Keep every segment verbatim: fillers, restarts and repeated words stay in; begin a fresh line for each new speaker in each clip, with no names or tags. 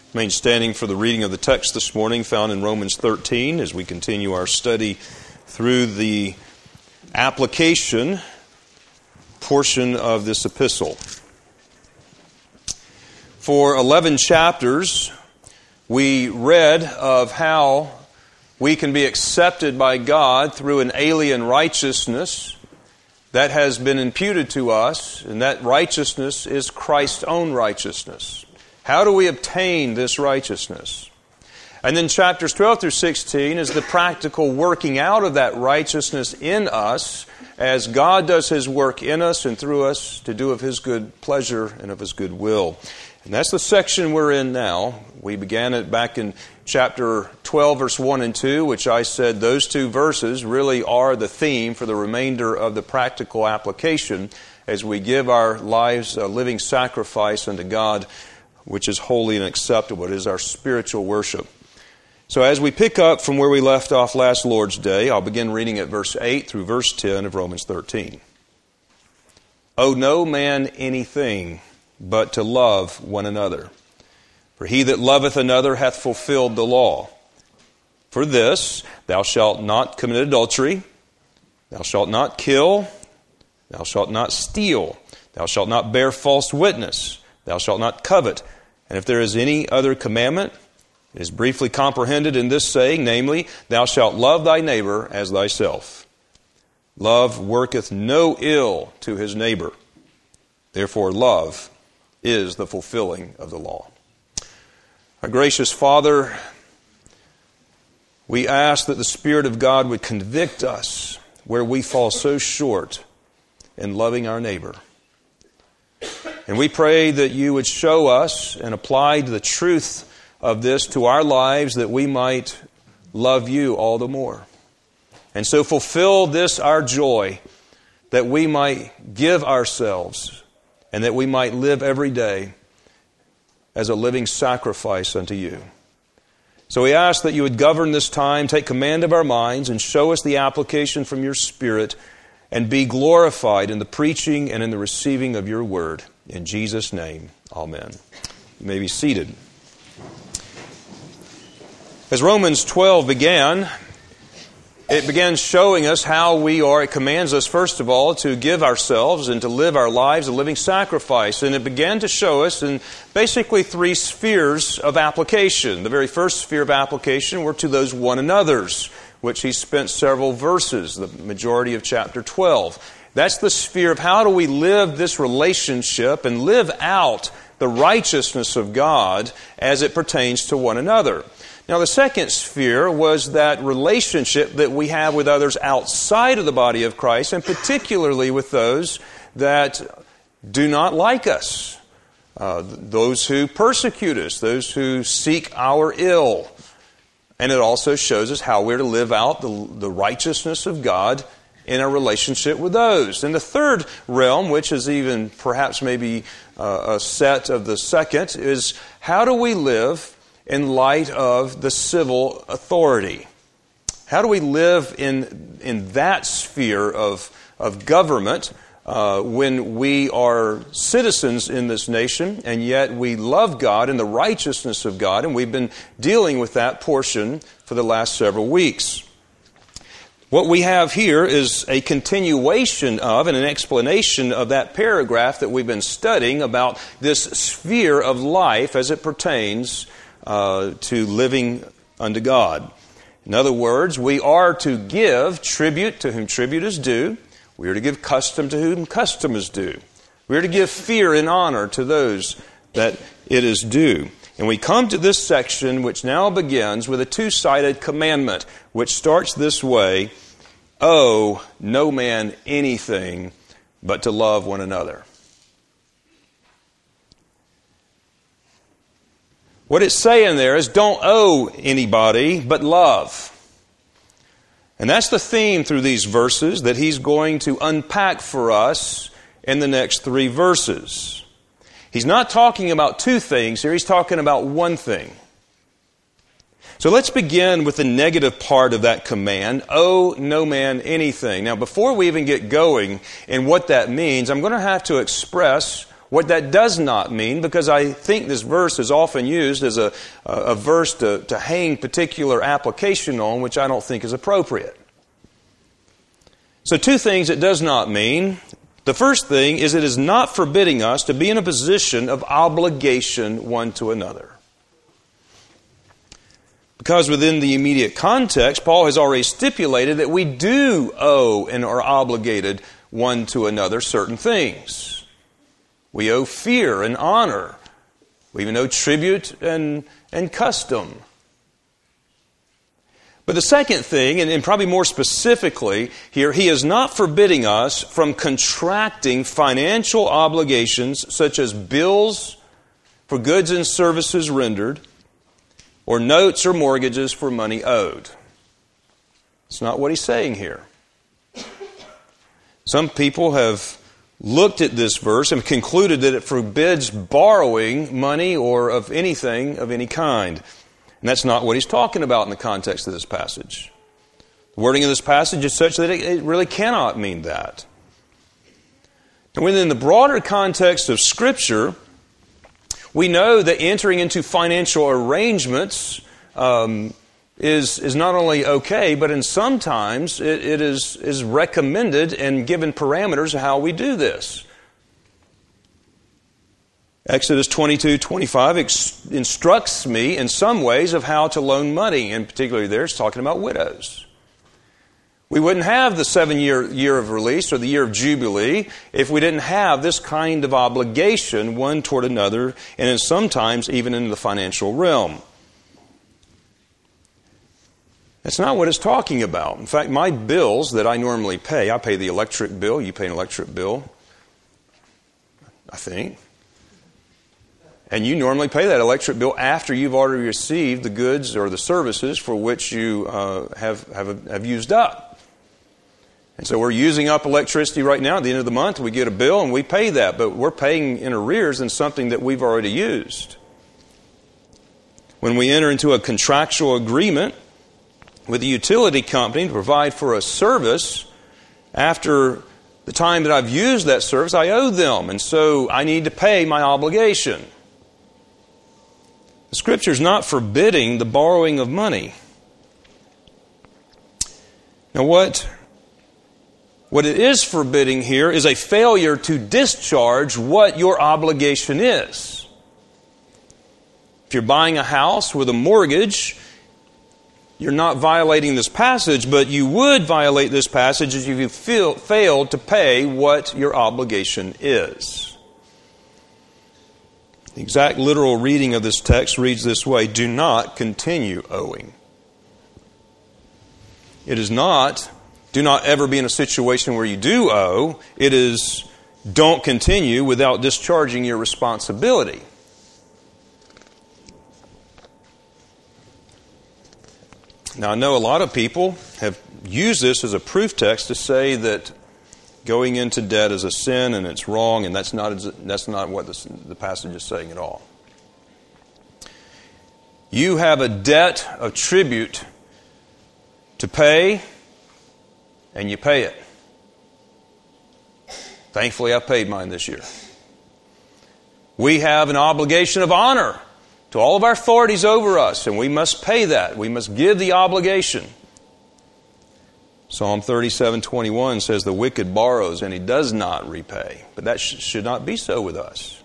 Remain standing for the reading of the text this morning found in Romans thirteen as we continue our study through the application portion of this epistle. For eleven chapters, we read of how we can be accepted by God through an alien righteousness that has been imputed to us, and that righteousness is Christ's own righteousness. How do we obtain this righteousness? And then chapters twelve through sixteen is the practical working out of that righteousness in us as God does His work in us and through us to do of His good pleasure and of His good will. And that's the section we're in now. We began it back in chapter twelve, verse one and two, which I said those two verses really are the theme for the remainder of the practical application as we give our lives a living sacrifice unto God, which is holy and acceptable. It is our spiritual worship. So as we pick up from where we left off last Lord's Day, I'll begin reading at verse eight through verse ten of Romans thirteen. Owe no man anything but to love one another. For he that loveth another hath fulfilled the law. For this, thou shalt not commit adultery, thou shalt not kill, thou shalt not steal, thou shalt not bear false witness, thou shalt not covet. And if there is any other commandment, it is briefly comprehended in this saying, namely, thou shalt love thy neighbor as thyself. Love worketh no ill to his neighbor. Therefore, love is the fulfilling of the law. Our gracious Father, we ask that the Spirit of God would convict us where we fall so short in loving our neighbor. And we pray that you would show us and apply the truth of this to our lives that we might love you all the more. And so fulfill this our joy, that we might give ourselves and that we might live every day as a living sacrifice unto you. So we ask that you would govern this time, take command of our minds, and show us the application from your Spirit, and be glorified in the preaching and in the receiving of your word. In Jesus' name, amen. You may be seated. As Romans twelve began, it began showing us how we are, it commands us, first of all, to give ourselves and to live our lives a living sacrifice. And it began to show us in basically three spheres of application. The very first sphere of application were to those one another's, which he spent several verses, the majority of chapter twelve. That's the sphere of how do we live this relationship and live out the righteousness of God as it pertains to one another. Now, the second sphere was that relationship that we have with others outside of the body of Christ, and particularly with those that do not like us, uh, those who persecute us, those who seek our ill. And it also shows us how we're to live out the, the righteousness of God in our relationship with those. And the third realm, which is even perhaps maybe uh, a set of the second, is how do we live in light of the civil authority? How do we live in in that sphere of, of government uh, when we are citizens in this nation and yet we love God and the righteousness of God? And we've been dealing with that portion for the last several weeks. What we have here is a continuation of and an explanation of that paragraph that we've been studying about this sphere of life as it pertains Uh, to living unto God. In other words, we are to give tribute to whom tribute is due. We are to give custom to whom custom is due. We are to give fear and honor to those that it is due. And we come to this section which now begins with a two-sided commandment, which starts this way: owe no man anything but to love one another. What it's saying there is don't owe anybody but love. And that's the theme through these verses that he's going to unpack for us in the next three verses. He's not talking about two things here, he's talking about one thing. So let's begin with the negative part of that command, owe no man anything. Now before we even get going in what that means, I'm going to have to express what that does not mean, because I think this verse is often used as a, a verse to, to hang particular application on, which I don't think is appropriate. So two things it does not mean. The first thing is it is not forbidding us to be in a position of obligation one to another. Because within the immediate context, Paul has already stipulated that we do owe and are obligated one to another certain things. We owe fear and honor. We even owe tribute and, and custom. But the second thing, and, and probably more specifically here, he is not forbidding us from contracting financial obligations such as bills for goods and services rendered, or notes or mortgages for money owed. It's not what he's saying here. Some people have looked at this verse and concluded that it forbids borrowing money or of anything of any kind. And that's not what he's talking about in the context of this passage. The wording of this passage is such that it really cannot mean that. And within the broader context of Scripture, we know that entering into financial arrangements um, is is not only okay, but in sometimes it, it is is recommended and given parameters of how we do this. Exodus twenty-two twenty-five ex- instructs me in some ways of how to loan money, and particularly there it's talking about widows. We wouldn't have the seven-year year of release or the year of Jubilee if we didn't have this kind of obligation one toward another, and in sometimes even in the financial realm. That's not what it's talking about. In fact, my bills that I normally pay, I pay the electric bill, you pay an electric bill, I think. And you normally pay that electric bill after you've already received the goods or the services for which you uh, have, have have used up. And so we're using up electricity right now. At the end of the month, we get a bill and we pay that. But we're paying in arrears in something that we've already used. When we enter into a contractual agreement with a utility company to provide for a service, after the time that I've used that service, I owe them. And so I need to pay my obligation. The Scripture is not forbidding the borrowing of money. Now what, what it is forbidding here is a failure to discharge what your obligation is. If you're buying a house with a mortgage, you're not violating this passage, but you would violate this passage if you feel, failed to pay what your obligation is. The exact literal reading of this text reads this way: do not continue owing. It is not, do not ever be in a situation where you do owe. It is, don't continue without discharging your responsibility. Now, I know a lot of people have used this as a proof text to say that going into debt is a sin and it's wrong, and that's not that's not what this, the passage is saying at all. You have a debt of tribute to pay, and you pay it. Thankfully, I paid mine this year. We have an obligation of honor to all of our authorities over us, and we must pay that. We must give the obligation. Psalm thirty-seven twenty-one says, the wicked borrows and he does not repay. But that sh- should not be so with us.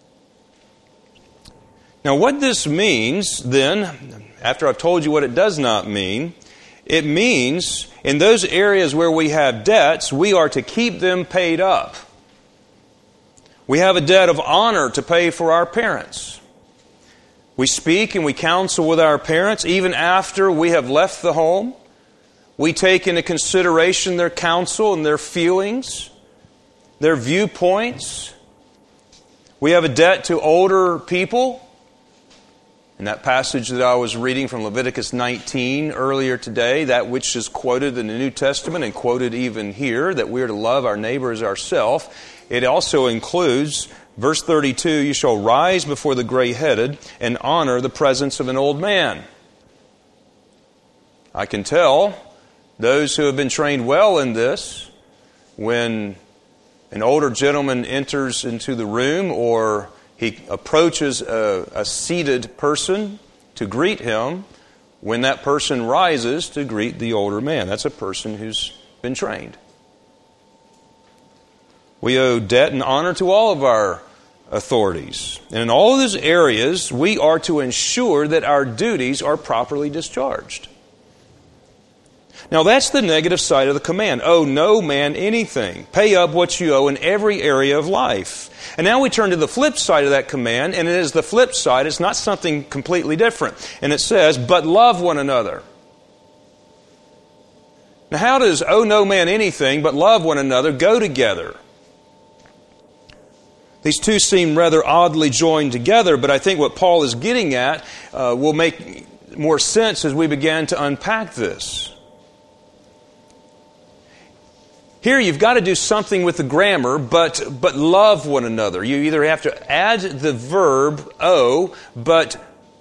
Now what this means then, after I've told you what it does not mean, it means in those areas where we have debts, we are to keep them paid up. We have a debt of honor to pay for our parents. We speak and we counsel with our parents even after we have left the home. We take into consideration their counsel and their feelings, their viewpoints. We have a debt to older people. In that passage that I was reading from Leviticus nineteen earlier today, that which is quoted in the New Testament and quoted even here, that we are to love our neighbor as ourselves, it also includes verse thirty-two, you shall rise before the gray-headed and honor the presence of an old man. I can tell those who have been trained well in this, when an older gentleman enters into the room or he approaches a, a seated person to greet him, when that person rises to greet the older man, that's a person who's been trained. We owe debt and honor to all of our authorities. And in all of these areas, we are to ensure that our duties are properly discharged. Now that's the negative side of the command. Owe no man anything. Pay up what you owe in every area of life. And now we turn to the flip side of that command, and it is the flip side. It's not something completely different. And it says, but love one another. Now how does owe no man anything but love one another go together? These two seem rather oddly joined together, but I think what Paul is getting at uh, will make more sense as we begin to unpack this. Here you've got to do something with the grammar, but but love one another. You either have to add the verb owe, but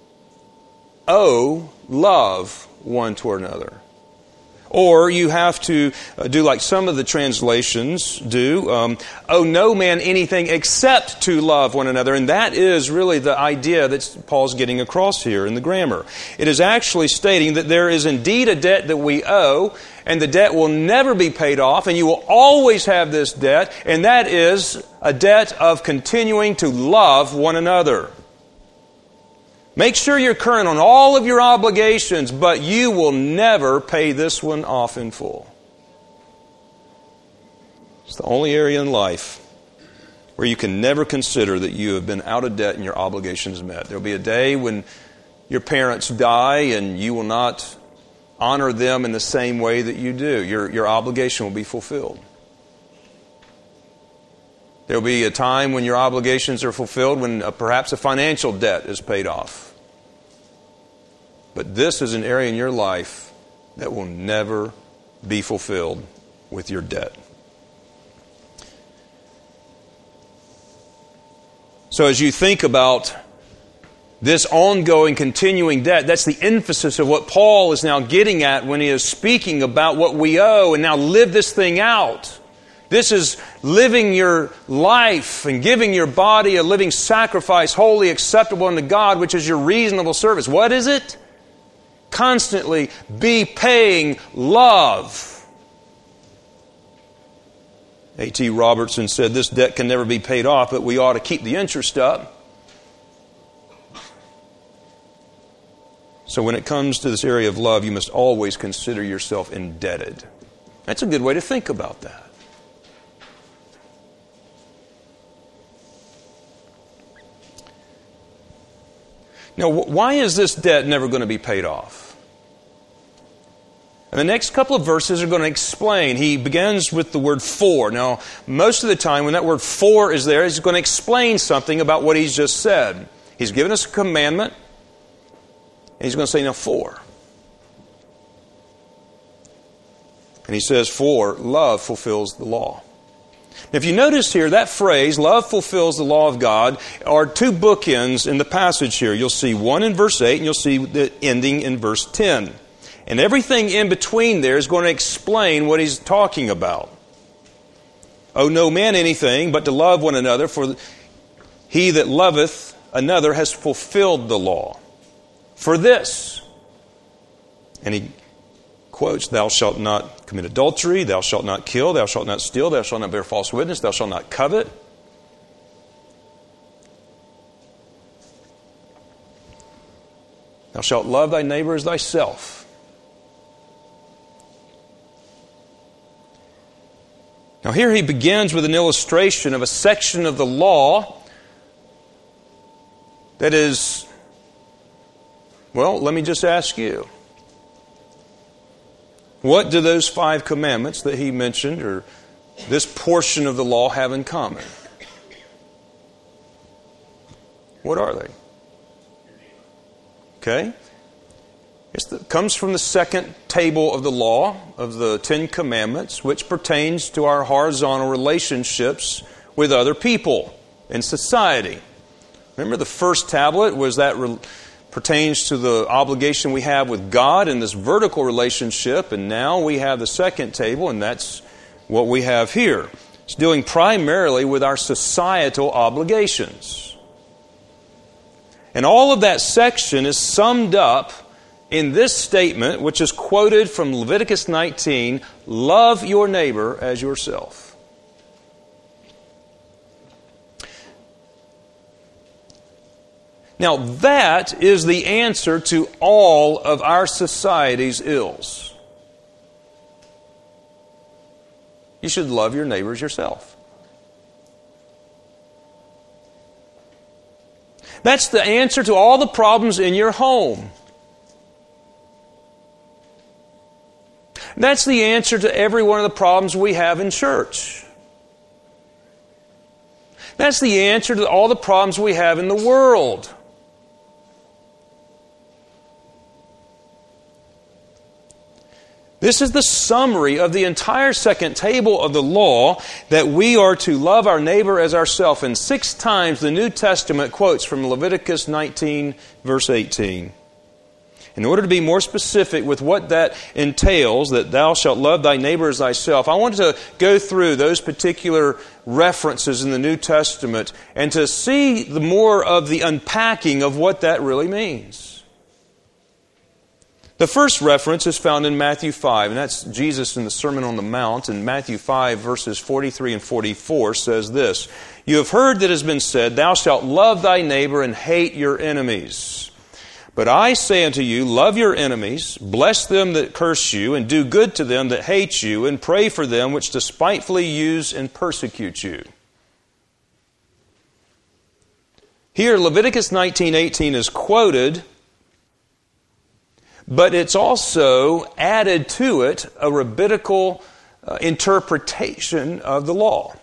owe, love one toward another. Or you have to do like some of the translations do, um, owe no man anything except to love one another. And that is really the idea that Paul's getting across here in the grammar. It is actually stating that there is indeed a debt that we owe, and the debt will never be paid off, and you will always have this debt, and that is a debt of continuing to love one another. Make sure you're current on all of your obligations, but you will never pay this one off in full. It's the only area in life where you can never consider that you have been out of debt and your obligations met. There will be a day when your parents die and you will not honor them in the same way that you do. Your, your obligation will be fulfilled. There will be a time when your obligations are fulfilled, when uh, perhaps a financial debt is paid off. But this is an area in your life that will never be fulfilled with your debt. So as you think about this ongoing, continuing debt, that's the emphasis of what Paul is now getting at when he is speaking about what we owe and now live this thing out. This is living your life and giving your body a living sacrifice, wholly acceptable unto God, which is your reasonable service. What is it? Constantly be paying love. A T Robertson said this debt can never be paid off, but we ought to keep the interest up. So when it comes to this area of love, you must always consider yourself indebted. That's a good way to think about that. Now, why is this debt never going to be paid off? And the next couple of verses are going to explain. He begins with the word for. Now, most of the time when that word for is there, he's going to explain something about what he's just said. He's given us a commandment, and he's going to say, now for. And he says, for love fulfills the law. Now, if you notice here, that phrase, love fulfills the law of God, are two bookends in the passage here. You'll see one in verse eight, and you'll see the ending in verse ten. And everything in between there is going to explain what he's talking about. Owe no man anything but to love one another, for he that loveth another has fulfilled the law. For this, and he quotes, thou shalt not commit adultery, thou shalt not kill, thou shalt not steal, thou shalt not bear false witness, thou shalt not covet. Thou shalt love thy neighbor as thyself. Now here he begins with an illustration of a section of the law that is, well, let me just ask you. What do those five commandments that he mentioned, or this portion of the law, have in common? What are they? Okay? It comes from the second table of the law of the Ten Commandments, which pertains to our horizontal relationships with other people in society. Remember, the first tablet was that re- pertains to the obligation we have with God in this vertical relationship, and now we have the second table, and that's what we have here. It's dealing primarily with our societal obligations. And all of that section is summed up in this statement, which is quoted from Leviticus nineteen, love your neighbor as yourself. Now that is the answer to all of our society's ills. You should love your neighbors yourself. That's the answer to all the problems in your home. That's the answer to every one of the problems we have in church. That's the answer to all the problems we have in the world. This is the summary of the entire second table of the law, that we are to love our neighbor as ourselves. And six times the New Testament quotes from Leviticus nineteen, verse eighteen. In order to be more specific with what that entails, that thou shalt love thy neighbor as thyself, I wanted to go through those particular references in the New Testament and to see the more of the unpacking of what that really means. The first reference is found in Matthew five, and that's Jesus in the Sermon on the Mount. In Matthew five, verses forty-three and forty-four says this, "You have heard that it has been said, thou shalt love thy neighbor and hate your enemies. But I say unto you, love your enemies, bless them that curse you, and do good to them that hate you, and pray for them which despitefully use and persecute you." Here, Leviticus nineteen eighteen is quoted, but it's also added to it a rabbinical uh, interpretation of the law.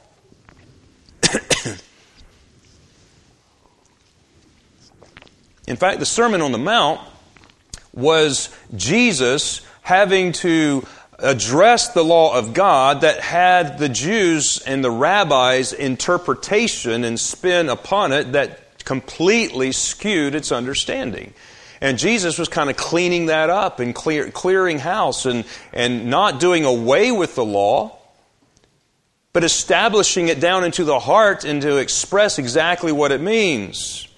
In fact, the Sermon on the Mount was Jesus having to address the law of God that had the Jews and the rabbis' interpretation and spin upon it that completely skewed its understanding. And Jesus was kind of cleaning that up and clear, clearing house and, and not doing away with the law, but establishing it down into the heart and to express exactly what it means.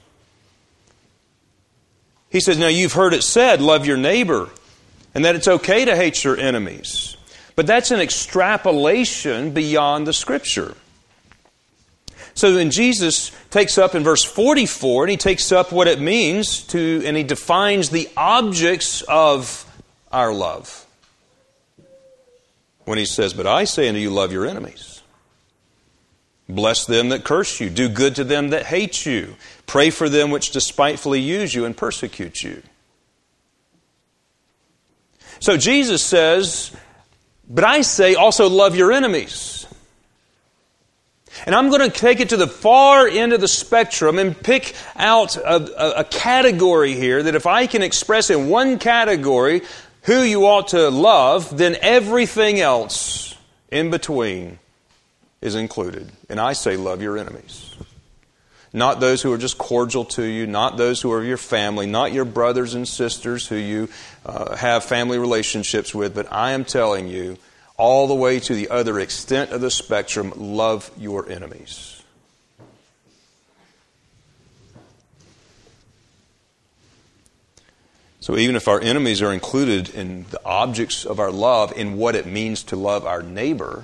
He says, now you've heard it said, love your neighbor, and that it's okay to hate your enemies. But that's an extrapolation beyond the Scripture. So then Jesus takes up in verse forty-four, and he takes up what it means to, and he defines the objects of our love. When he says, but I say unto you, love your enemies. Bless them that curse you. Do good to them that hate you. Pray for them which despitefully use you and persecute you. So Jesus says, but I say also love your enemies. And I'm going to take it to the far end of the spectrum and pick out a, a, a category here that if I can express in one category who you ought to love, then everything else in between is included. And I say love your enemies. Not those who are just cordial to you, not those who are your family, not your brothers and sisters who you uh, have family relationships with, but I am telling you, all the way to the other extent of the spectrum, love your enemies. So even if our enemies are included in the objects of our love, in what it means to love our neighbor,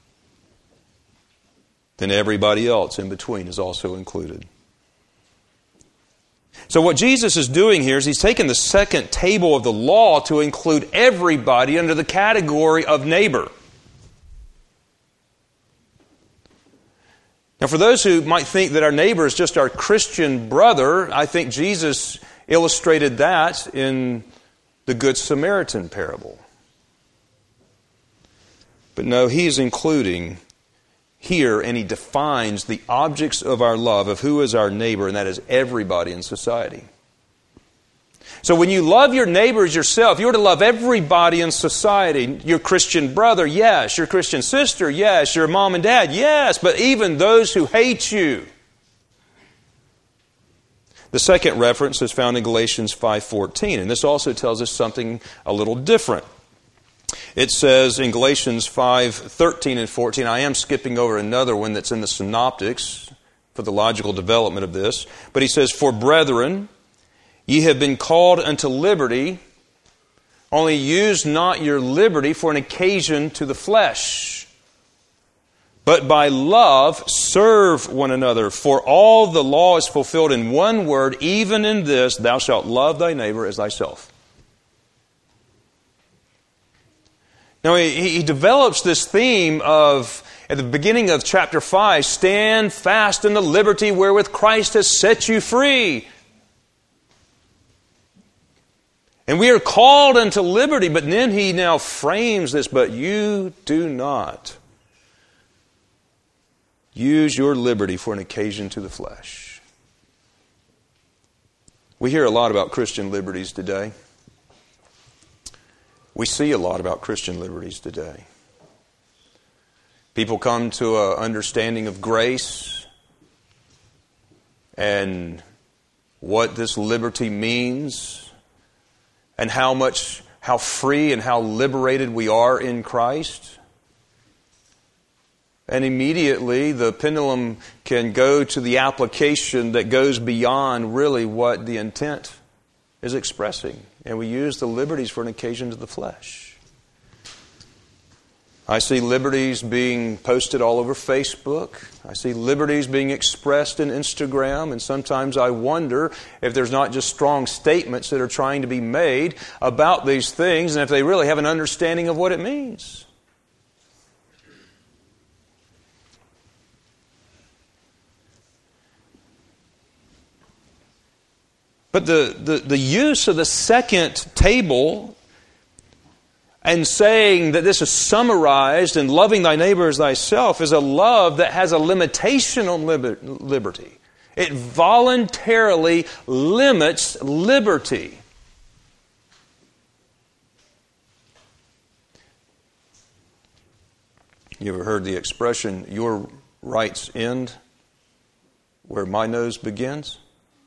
then everybody else in between is also included. So what Jesus is doing here is he's taken the second table of the law to include everybody under the category of neighbor. Now for those who might think that our neighbor is just our Christian brother, I think Jesus illustrated that in the Good Samaritan parable. But no, he is including here, and he defines the objects of our love, of who is our neighbor, and that is everybody in society. So when you love your neighbors yourself, you're to love everybody in society. Your Christian brother, yes. Your Christian sister, yes. Your mom and dad, yes. But even those who hate you. The second reference is found in Galatians five fourteen, and this also tells us something a little different. It says in Galatians five thirteen and fourteen, I am skipping over another one that's in the Synoptics for the logical development of this, but he says, "For brethren, ye have been called unto liberty, only use not your liberty for an occasion to the flesh, but by love serve one another. For all the law is fulfilled in one word, even in this, thou shalt love thy neighbor as thyself." Now he, he develops this theme of, at the beginning of chapter five, stand fast in the liberty wherewith Christ has set you free. And we are called unto liberty, but then he now frames this, but you do not use your liberty for an occasion to the flesh. We hear a lot about Christian liberties today. We see a lot about Christian liberties today. People come to an understanding of grace and what this liberty means and how much, how free and how liberated we are in Christ. And immediately the pendulum can go to the application that goes beyond really what the intent is expressing. And we use the liberties for an occasion to the flesh. I see liberties being posted all over Facebook. I see liberties being expressed in Instagram. And sometimes I wonder if there's not just strong statements that are trying to be made about these things and if they really have an understanding of what it means. But the, the, the use of the second table and saying that this is summarized in loving thy neighbor as thyself is a love that has a limitation on liber- liberty. It voluntarily limits liberty. You ever heard the expression, your rights end where my nose begins?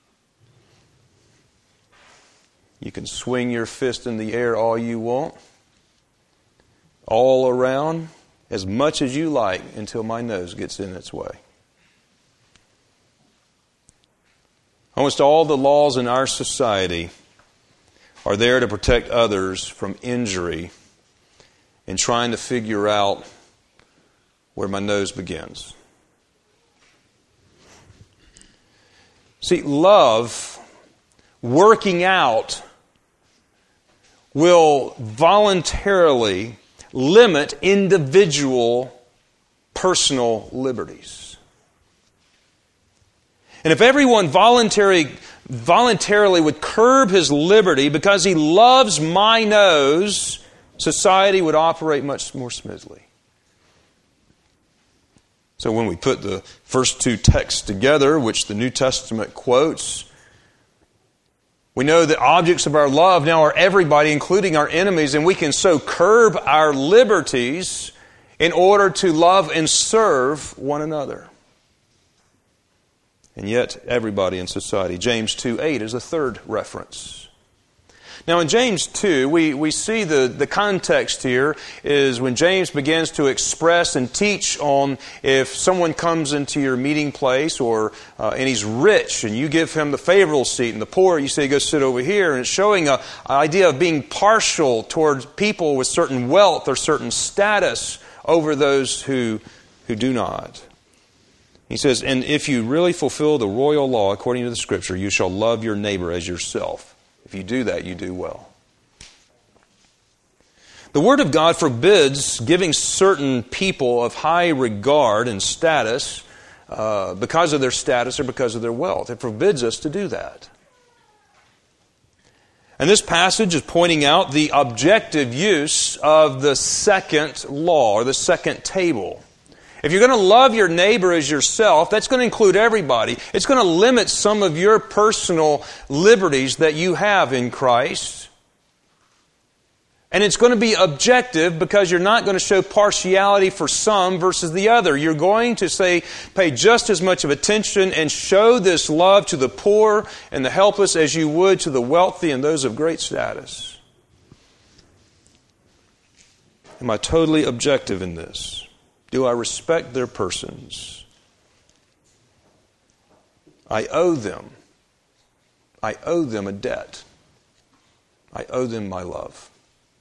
You can swing your fist in the air all you want, all around, as much as you like, until my nose gets in its way. Almost all the laws in our society are there to protect others from injury and trying to figure out where my nose begins. See, love, working out, will voluntarily limit individual personal liberties. And if everyone voluntary, voluntarily would curb his liberty because he loves my nose, society would operate much more smoothly. So when we put the first two texts together, which the New Testament quotes, we know that objects of our love now are everybody, including our enemies, and we can so curb our liberties in order to love and serve one another. And yet, everybody in society. James two eight is a third reference. Now in James two, we, we see the, the context here is when James begins to express and teach on if someone comes into your meeting place or uh, and he's rich and you give him the favorable seat and the poor you say go sit over here, and it's showing a, an idea of being partial towards people with certain wealth or certain status over those who who do not. He says, and if you really fulfill the royal law according to the Scripture, you shall love your neighbor as yourself. If you do that, you do well. The Word of God forbids giving certain people of high regard and status uh, because of their status or because of their wealth. It forbids us to do that. And this passage is pointing out the objective use of the second law or the second table. If you're going to love your neighbor as yourself, that's going to include everybody. It's going to limit some of your personal liberties that you have in Christ. And it's going to be objective because you're not going to show partiality for some versus the other. You're going to say, pay just as much of attention and show this love to the poor and the helpless as you would to the wealthy and those of great status. Am I totally objective in this? Do I respect their persons? I owe them. I owe them a debt. I owe them my love.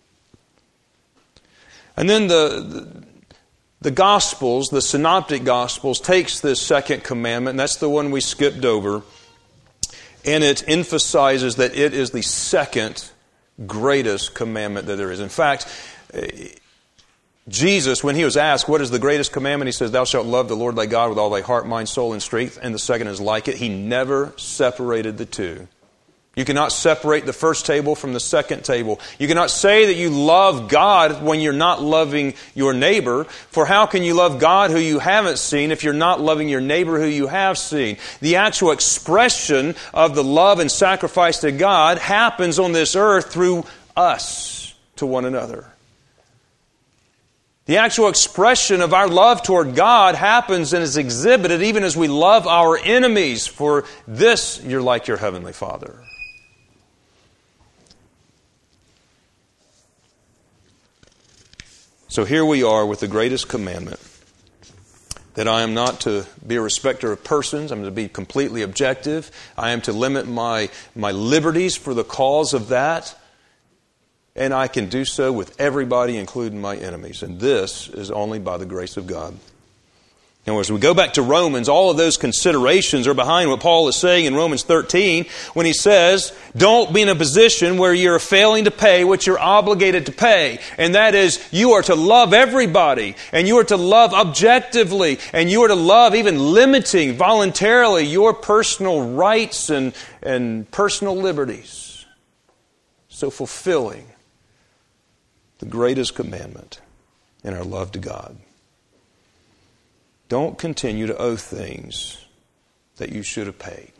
And then the, the, the Gospels, the Synoptic Gospels, takes this second commandment, and that's the one we skipped over, and it emphasizes that it is the second greatest commandment that there is. In fact, Jesus, when he was asked, what is the greatest commandment? He says, thou shalt love the Lord thy God with all thy heart, mind, soul, and strength. And the second is like it. He never separated the two. You cannot separate the first table from the second table. You cannot say that you love God when you're not loving your neighbor. For how can you love God who you haven't seen if you're not loving your neighbor who you have seen? The actual expression of the love and sacrifice to God happens on this earth through us to one another. The actual expression of our love toward God happens and is exhibited even as we love our enemies. For this, you're like your heavenly Father. So here we are with the greatest commandment, that I am not to be a respecter of persons. I'm to be completely objective. I am to limit my, my liberties for the cause of that. And I can do so with everybody, including my enemies. And this is only by the grace of God. Now, as we go back to Romans, all of those considerations are behind what Paul is saying in Romans thirteen when he says, don't be in a position where you're failing to pay what you're obligated to pay. And that is, you are to love everybody, and you are to love objectively, and you are to love even limiting voluntarily your personal rights and, and personal liberties. So fulfilling the greatest commandment in our love to God. Don't continue to owe things that you should have paid.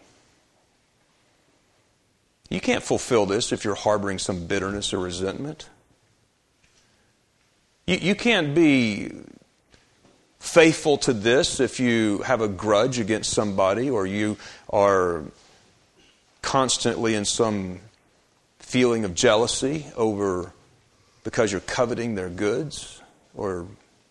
You can't fulfill this if you're harboring some bitterness or resentment. You, you can't be faithful to this if you have a grudge against somebody, or you are constantly in some feeling of jealousy over because you're coveting their goods, or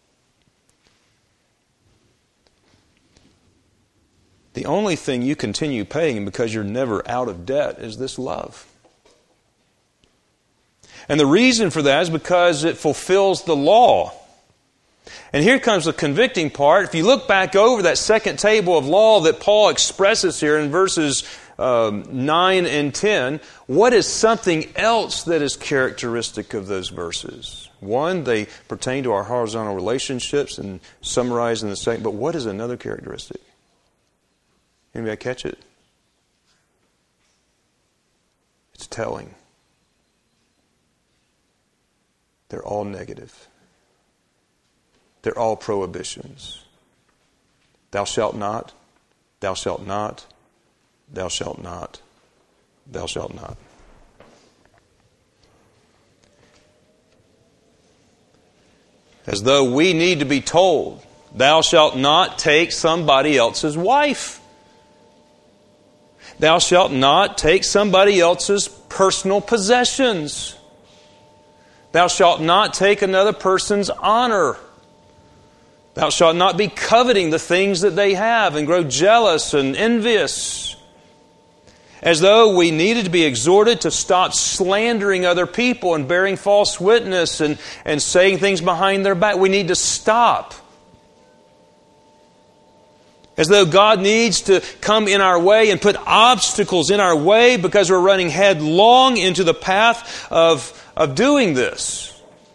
the only thing you continue paying because you're never out of debt is this love. And the reason for that is because it fulfills the law. And here comes the convicting part. If you look back over that second table of law that Paul expresses here in verses um, nine and ten, what is something else that is characteristic of those verses? One, they pertain to our horizontal relationships and summarized in the second. But what is another characteristic? Anybody catch it? It's telling. They're all negative. They're all prohibitions. Thou shalt not, thou shalt not, thou shalt not, thou shalt not. As though we need to be told, thou shalt not take somebody else's wife. Thou shalt not take somebody else's personal possessions. Thou shalt not take another person's honor. Thou shalt not be coveting the things that they have and grow jealous and envious. As though we needed to be exhorted to stop slandering other people and bearing false witness and, and saying things behind their back. We need to stop. As though God needs to come in our way and put obstacles in our way because we're running headlong into the path of, of doing this.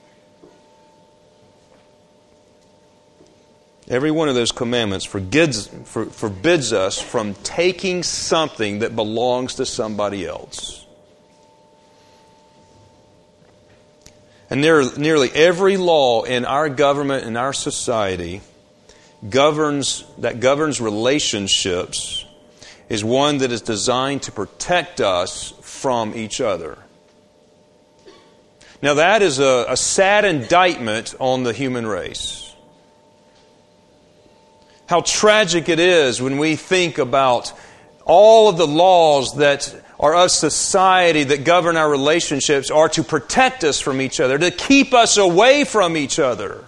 Every one of those commandments forbids, for, forbids us from taking something that belongs to somebody else. And near, nearly every law in our government and our society governs that governs relationships is one that is designed to protect us from each other. Now that is a, a sad indictment on the human race. How tragic it is when we think about all of the laws that or of society that govern our relationships are to protect us from each other, to keep us away from each other.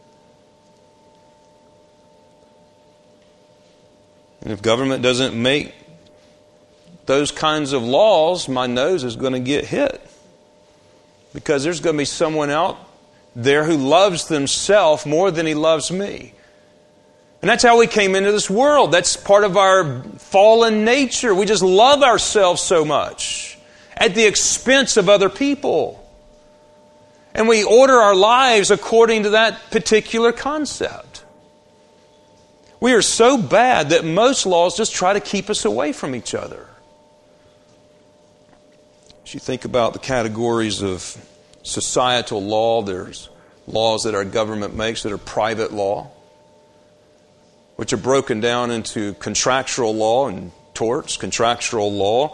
And if government doesn't make those kinds of laws, my nose is going to get hit. Because there's going to be someone out there who loves themselves more than he loves me. And that's how we came into this world. That's part of our fallen nature. We just love ourselves so much at the expense of other people. And we order our lives according to that particular concept. We are so bad that most laws just try to keep us away from each other. As you think about the categories of societal law, there's laws that our government makes that are private law, which are broken down into contractual law and torts. Contractual law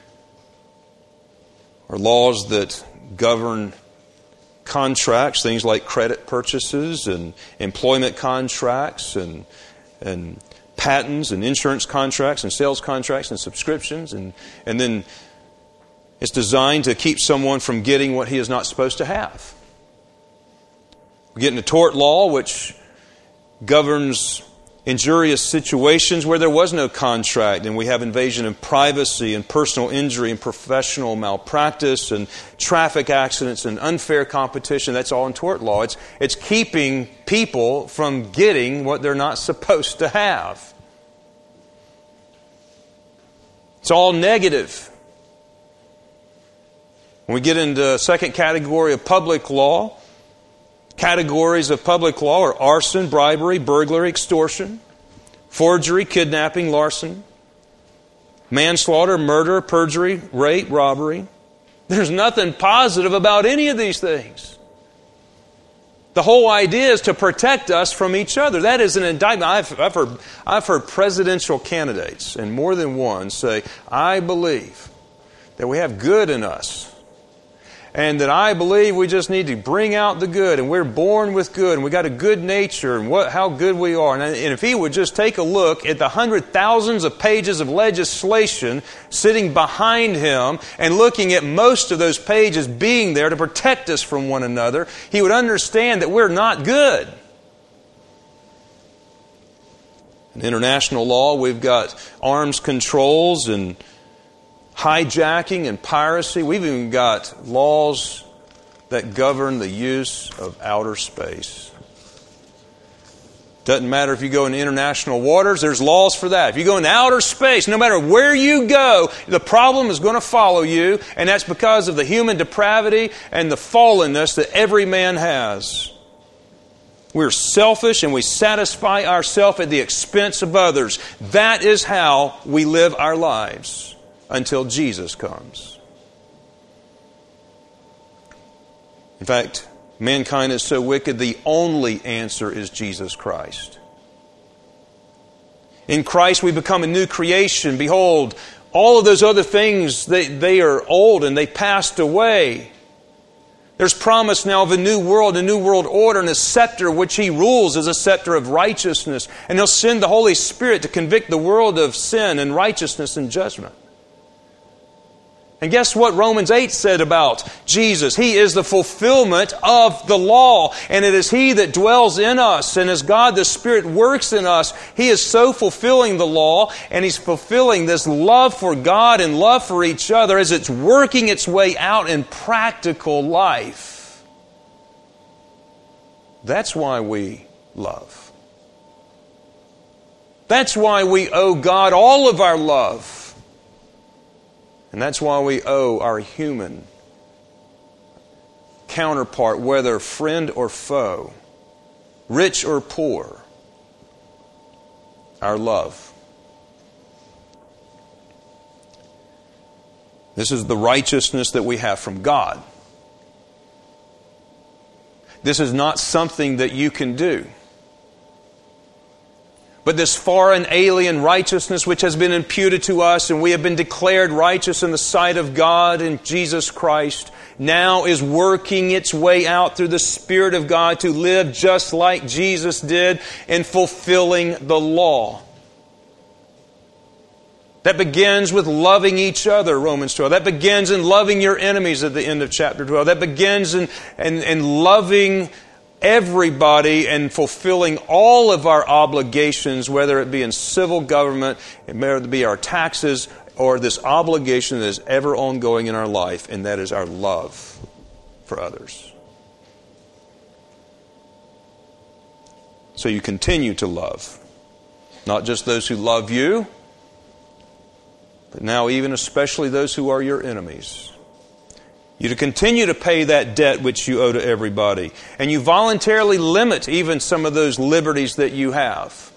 are laws that govern contracts, things like credit purchases and employment contracts and and patents and insurance contracts and sales contracts and subscriptions. And, and then it's designed to keep someone from getting what he is not supposed to have. We get into tort law, which governs injurious situations where there was no contract, and we have invasion of privacy and personal injury and professional malpractice and traffic accidents and unfair competition. That's all in tort law. It's, it's keeping people from getting what they're not supposed to have. It's all negative. When we get into the second category of public law, categories of public law are arson, bribery, burglary, extortion, forgery, kidnapping, larceny, manslaughter, murder, perjury, rape, robbery. There's nothing positive about any of these things. The whole idea is to protect us from each other. That is an indictment. I've, I've, heard, I've heard presidential candidates, and more than one, say, I believe that we have good in us. And that I believe we just need to bring out the good, and we're born with good, and we got a good nature, and what, how good we are. And, and if he would just take a look at the hundred thousands of pages of legislation sitting behind him, and looking at most of those pages being there to protect us from one another, he would understand that we're not good. In international law, we've got arms controls and hijacking and piracy. We've even got laws that govern the use of outer space. Doesn't matter if you go into international waters, there's laws for that. If you go into outer space, no matter where you go, the problem is going to follow you, and that's because of the human depravity and the fallenness that every man has. We're selfish and we satisfy ourselves at the expense of others. That is how we live our lives. Until Jesus comes. In fact, mankind is so wicked, the only answer is Jesus Christ. In Christ we become a new creation. Behold, all of those other things, they, they are old and they passed away. There's promise now of a new world, a new world order, and a scepter which He rules is a scepter of righteousness. And He'll send the Holy Spirit to convict the world of sin and righteousness and judgment. And guess what Romans eight said about Jesus? He is the fulfillment of the law. And it is He that dwells in us. And as God the Spirit works in us, He is so fulfilling the law. And He's fulfilling this love for God and love for each other as it's working its way out in practical life. That's why we love. That's why we owe God all of our love. And that's why we owe our human counterpart, whether friend or foe, rich or poor, our love. This is the righteousness that we have from God. This is not something that you can do. But this foreign alien righteousness which has been imputed to us, and we have been declared righteous in the sight of God in Jesus Christ, now is working its way out through the Spirit of God to live just like Jesus did in fulfilling the law. That begins with loving each other, Romans twelve. That begins in loving your enemies at the end of chapter twelve. That begins in, in, in loving everybody and fulfilling all of our obligations, whether it be in civil government, whether it be our taxes, or this obligation that is ever ongoing in our life, and that is our love for others. So you continue to love, not just those who love you, but now even especially those who are your enemies. You to continue to pay that debt which you owe to everybody. And you voluntarily limit even some of those liberties that you have.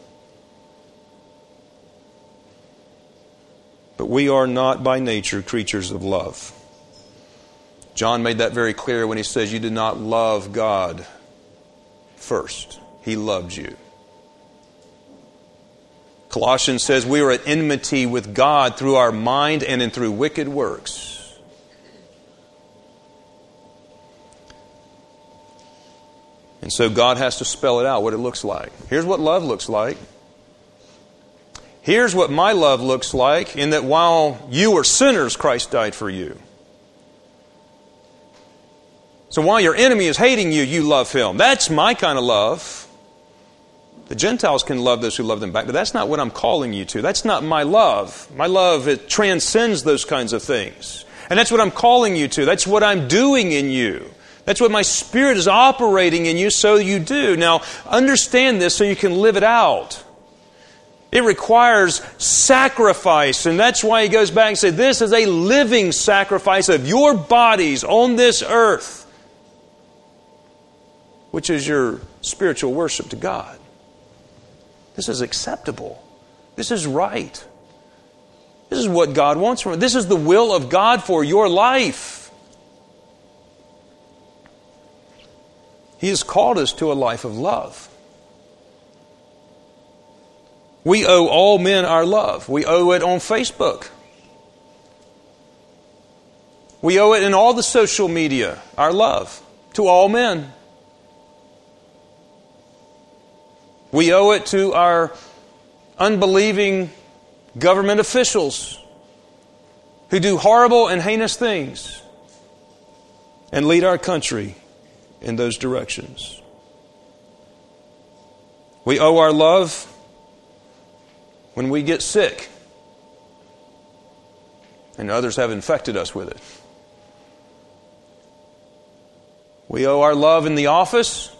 But we are not by nature creatures of love. John made that very clear when he says you did not love God first. He loved you. Colossians says we are at enmity with God through our mind and in through wicked works. And so God has to spell it out, what it looks like. Here's what love looks like. Here's what my love looks like, in that while you were sinners, Christ died for you. So while your enemy is hating you, you love him. That's my kind of love. The Gentiles can love those who love them back, but that's not what I'm calling you to. That's not my love. My love, it transcends those kinds of things. And that's what I'm calling you to. That's what I'm doing in you. That's what my Spirit is operating in you, so you do. Now, understand this so you can live it out. It requires sacrifice, and that's why he goes back and says, this is a living sacrifice of your bodies on this earth, which is your spiritual worship to God. This is acceptable. This is right. This is what God wants from it. This is the will of God for your life. He has called us to a life of love. We owe all men our love. We owe it on Facebook. We owe it in all the social media, our love to all men. We owe it to our unbelieving government officials who do horrible and heinous things and lead our country in those directions. We owe our love when we get sick and others have infected us with it. We owe our love in the office,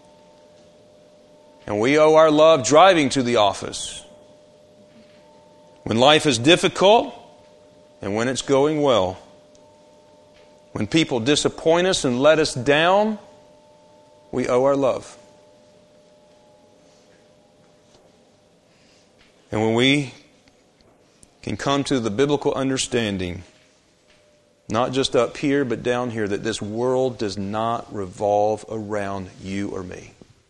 and we owe our love driving to the office. When life is difficult and when it's going well. When people disappoint us and let us down, we owe our love. And when we can come to the biblical understanding, not just up here but down here, that this world does not revolve around you or me,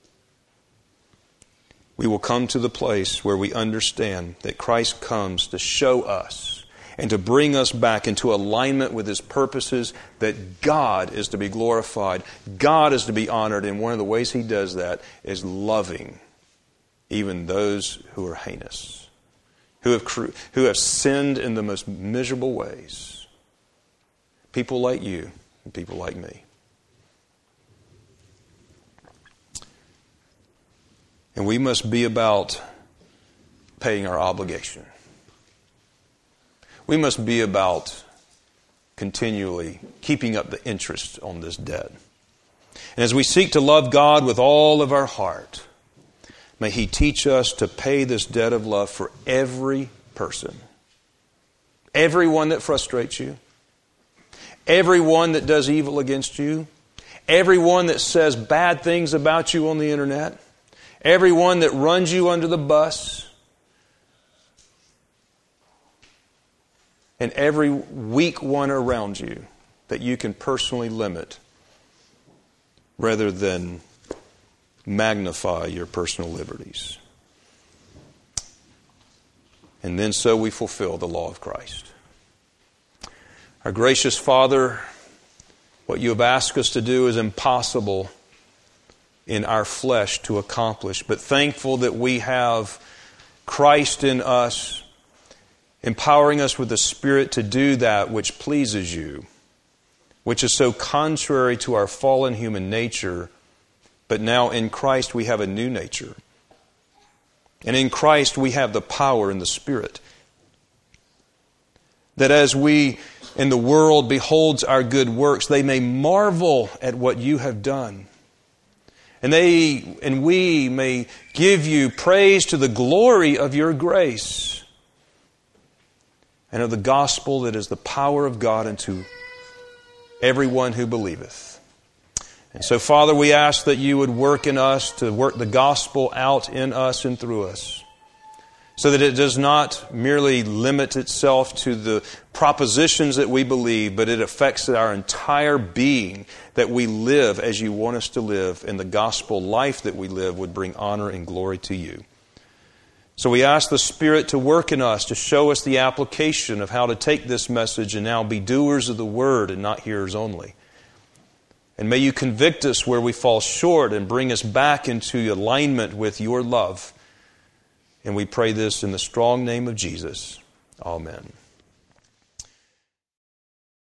we will come to the place where we understand that Christ comes to show us and to bring us back into alignment with His purposes, that God is to be glorified, God is to be honored, and one of the ways He does that is loving even those who are heinous, who have who have sinned in the most miserable ways. People like you and people like me. And we must be about paying our obligation. We must be about continually keeping up the interest on this debt. And as we seek to love God with all of our heart, may He teach us to pay this debt of love for every person. Everyone that frustrates you. Everyone that does evil against you. Everyone that says bad things about you on the internet. Everyone that runs you under the bus. And every weak one around you that you can personally limit rather than magnify your personal liberties. And then so we fulfill the law of Christ. Our gracious Father, what you have asked us to do is impossible in our flesh to accomplish, but thankful that we have Christ in us, empowering us with the Spirit to do that which pleases you, which is so contrary to our fallen human nature, but now in Christ we have a new nature. And in Christ we have the power in the Spirit. That as we in the world beholds our good works, they may marvel at what you have done. And they and we may give you praise to the glory of your grace and of the gospel that is the power of God unto everyone who believeth. And so, Father, we ask that you would work in us to work the gospel out in us and through us, so that it does not merely limit itself to the propositions that we believe, but it affects our entire being, that we live as you want us to live, and the gospel life that we live would bring honor and glory to you. So we ask the Spirit to work in us, to show us the application of how to take this message and now be doers of the word and not hearers only. And may you convict us where we fall short and bring us back into alignment with your love. And we pray this in the strong name of Jesus. Amen.